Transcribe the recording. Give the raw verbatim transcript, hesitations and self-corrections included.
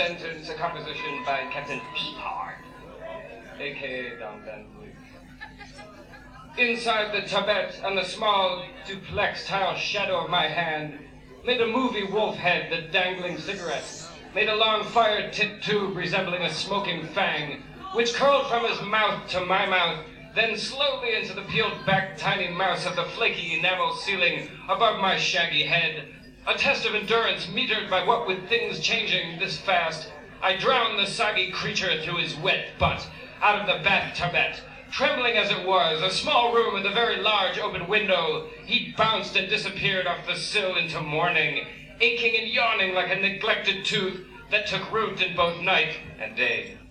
sentence, a composition by Captain Peahard, a k a. Don Van Vliet. Inside the Tibet, on the small duplex tile shadow of my hand, made a movie wolf head, the dangling cigarette, made a long fire tip tube resembling a smoking fang, which curled from his mouth to my mouth, then slowly into the peeled back tiny mouse of the flaky enamel ceiling above my shaggy head. A test of endurance metered by what with things changing this fast, I drowned the soggy creature through his wet butt out of the bath Tibet. Trembling as it was, a small room with a very large open window, he bounced and disappeared off the sill into morning, aching and yawning like a neglected tooth that took root in both night and day.